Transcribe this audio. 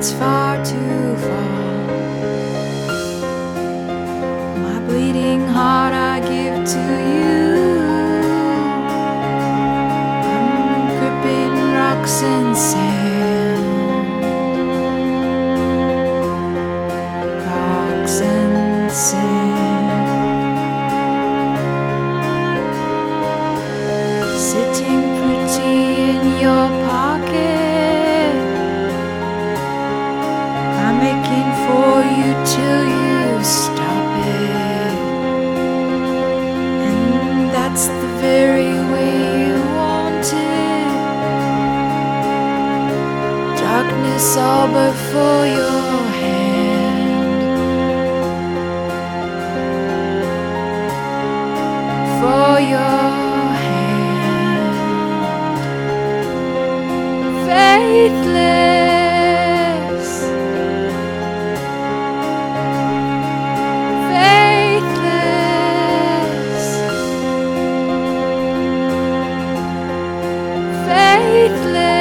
it's far too far. My bleeding heart I give to you. I'm gripping rocks and sand, rocks and sand. Sitting pretty in your pocket, I'm aching for you till you stop it. And that's the very way you want it. Darkness all but for your hand, for your faithless, faithless, faithless.